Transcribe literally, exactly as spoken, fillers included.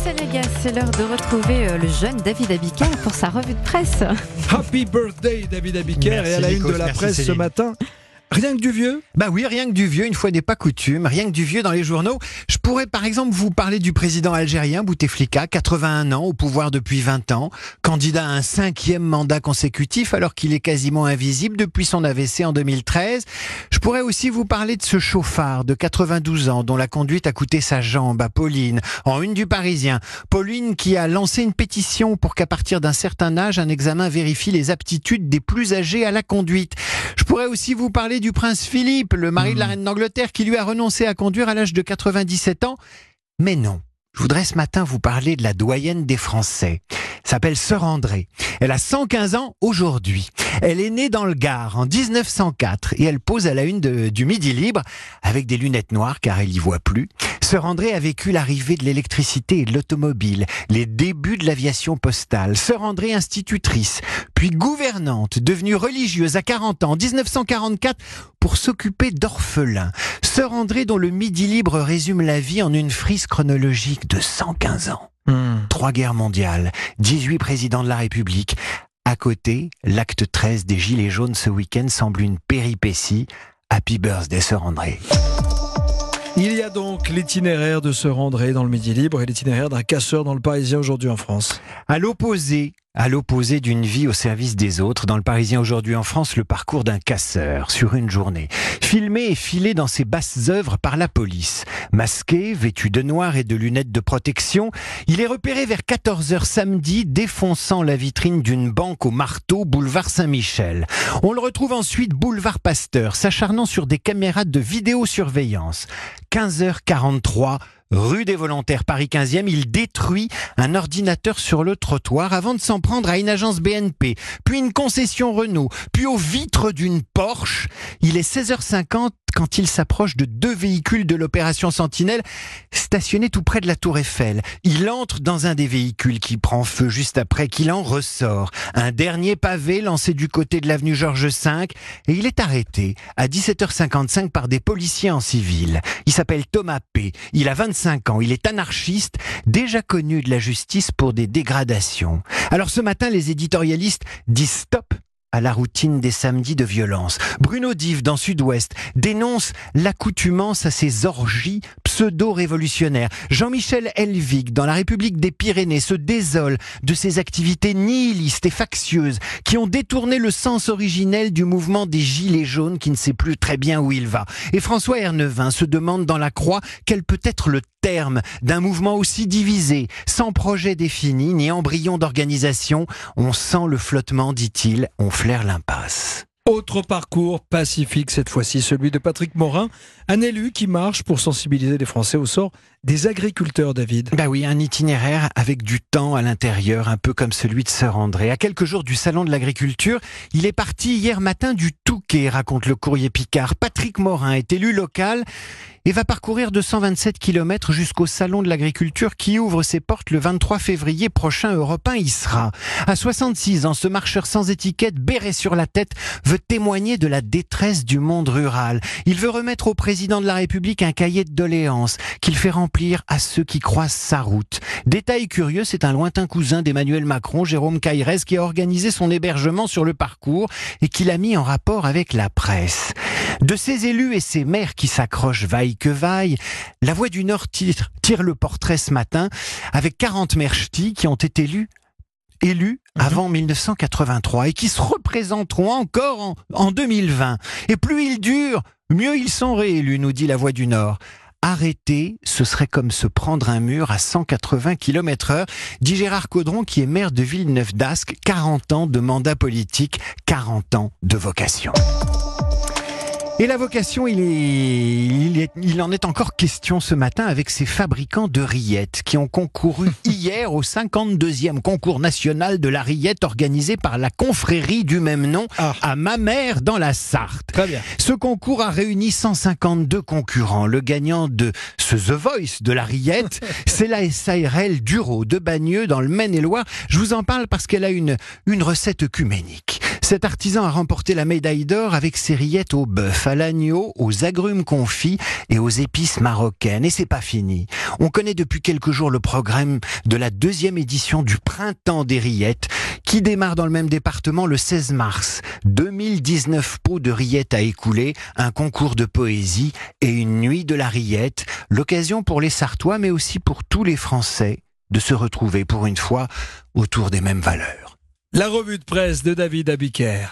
Sénégal, c'est l'heure de retrouver le jeune David Abiker pour sa revue de presse. Happy birthday David Abiker. Merci, et à la Nico, une de la merci, presse Céline. ce matin, rien que du vieux. Bah oui, rien que du vieux, une fois n'est pas coutume, rien que du vieux dans les journaux. Je pourrais par exemple vous parler du président algérien Bouteflika, quatre-vingt-un ans, au pouvoir depuis vingt ans, candidat à un cinquième mandat consécutif alors qu'il est quasiment invisible depuis son A V C en deux mille treize. Je pourrais aussi vous parler de ce chauffard de quatre-vingt-douze ans dont la conduite a coûté sa jambe à Pauline, en une du Parisien. Pauline qui a lancé une pétition pour qu'à partir d'un certain âge, un examen vérifie les aptitudes des plus âgés à la conduite. Je pourrais aussi vous parler du prince Philippe, le mari de la reine d'Angleterre, qui lui a renoncé à conduire à l'âge de quatre-vingt-dix-sept ans. Mais non, je voudrais ce matin vous parler de la doyenne des Français. Elle s'appelle Sœur Andrée. Elle a cent quinze ans aujourd'hui. Elle est née dans le Gard en dix-neuf cent quatre et elle pose à la une de, du Midi Libre avec des lunettes noires car elle y voit plus. Sœur Andrée a vécu l'arrivée de l'électricité et de l'automobile, les débuts de l'aviation postale. Sœur Andrée institutrice, puis gouvernante, devenue religieuse à quarante ans en dix-neuf cent quarante-quatre pour s'occuper d'orphelins. Sœur Andrée dont le Midi Libre résume la vie en une frise chronologique de cent quinze ans. Mmh. Trois guerres mondiales, dix-huit présidents de la République. À côté, l'acte treize des Gilets jaunes ce week-end semble une péripétie. Happy birthday, Sœur Andrée. Il y a donc l'itinéraire de Sœur Andrée dans le Midi Libre et l'itinéraire d'un casseur dans le Parisien aujourd'hui en France. À l'opposé, à l'opposé d'une vie au service des autres, dans le Parisien aujourd'hui en France, le parcours d'un casseur sur une journée. Filmé et filé dans ses basses œuvres par la police. Masqué, vêtu de noir et de lunettes de protection, il est repéré vers quatorze heures samedi, défonçant la vitrine d'une banque au marteau, boulevard Saint-Michel. On le retrouve ensuite boulevard Pasteur, s'acharnant sur des caméras de vidéosurveillance. quinze heures quarante-trois, rue des Volontaires, Paris quinzième, il détruit un ordinateur sur le trottoir avant de s'en prendre à une agence B N P, puis une concession Renault, puis aux vitres d'une Porsche. Il est seize heures cinquante quand il s'approche de deux véhicules de l'opération Sentinelle stationnés tout près de la Tour Eiffel. Il entre dans un des véhicules qui prend feu juste après qu'il en ressort. Un dernier pavé lancé du côté de l'avenue Georges cinq et il est arrêté à dix-sept heures cinquante-cinq par des policiers en civil. Il s'appelle Thomas P. Il a vingt-cinq ans. Il est anarchiste, déjà connu de la justice pour des dégradations. Alors ce matin, les éditorialistes disent stop à la routine des samedis de violence. Bruno Dive, dans Sud-Ouest, dénonce l'accoutumance à ces orgies pseudo-révolutionnaires. Jean-Michel Helvig, dans La République des Pyrénées, se désole de ces activités nihilistes et factieuses qui ont détourné le sens originel du mouvement des Gilets jaunes qui ne sait plus très bien où il va. Et François Ernevin se demande dans La Croix quel peut être le terme d'un mouvement aussi divisé, sans projet défini ni embryon d'organisation. On sent le flottement, dit-il, on flaire l'impasse. Autre parcours pacifique cette fois-ci, celui de Patrick Morin, un élu qui marche pour sensibiliser les Français au sort des agriculteurs, David. Bah oui, un itinéraire avec du temps à l'intérieur, un peu comme celui de Sœur Andrée. À quelques jours du salon de l'agriculture, il est parti hier matin du Touquet, raconte le Courrier Picard. Patrick Morin est élu local et va parcourir deux cent vingt-sept kilomètres jusqu'au salon de l'agriculture qui ouvre ses portes le vingt-trois février prochain. Europe un y sera. À soixante-six ans, ce marcheur sans étiquette, béret sur la tête, veut témoigner de la détresse du monde rural. Il veut remettre au président de la République un cahier de doléances qu'il fait remplir à ceux qui croisent sa route. Détail curieux, c'est un lointain cousin d'Emmanuel Macron, Jérôme Caïrez, qui a organisé son hébergement sur le parcours et qui l'a mis en rapport avec la presse. De ces élus et ces maires qui s'accrochent vaille que vaille, La Voix du Nord tire, tire le portrait ce matin avec quarante maires ch'tis qui ont été élus élus avant mille neuf cent quatre-vingt-trois et qui se représenteront encore en, en deux mille vingt. Et plus ils durent, mieux ils sont réélus, nous dit La Voix du Nord. Arrêter, ce serait comme se prendre un mur à cent quatre-vingts kilomètres heure, dit Gérard Caudron qui est maire de Villeneuve-d'Ascq, quarante ans de mandat politique, quarante ans de vocation. Et la vocation, il, est, il, est, il en est encore question ce matin avec ces fabricants de rillettes qui ont concouru hier au cinquante-deuxième concours national de la rillette organisé par la confrérie du même nom ah. à Mamers dans la Sarthe. Très bien. Ce concours a réuni cent cinquante-deux concurrents. Le gagnant de ce The Voice de la rillette, c'est la S A R L Duro de Bagneux dans le Maine-et-Loire. Je vous en parle parce qu'elle a une, une recette œcuménique. Cet artisan a remporté la médaille d'or avec ses rillettes au bœuf, à l'agneau, aux agrumes confits et aux épices marocaines. Et c'est pas fini. On connaît depuis quelques jours le programme de la deuxième édition du Printemps des rillettes qui démarre dans le même département le seize mars. deux mille dix-neuf pots de rillettes à écouler, un concours de poésie et une nuit de la rillette. L'occasion pour les Sartois mais aussi pour tous les Français de se retrouver pour une fois autour des mêmes valeurs. La revue de presse de David Abiker.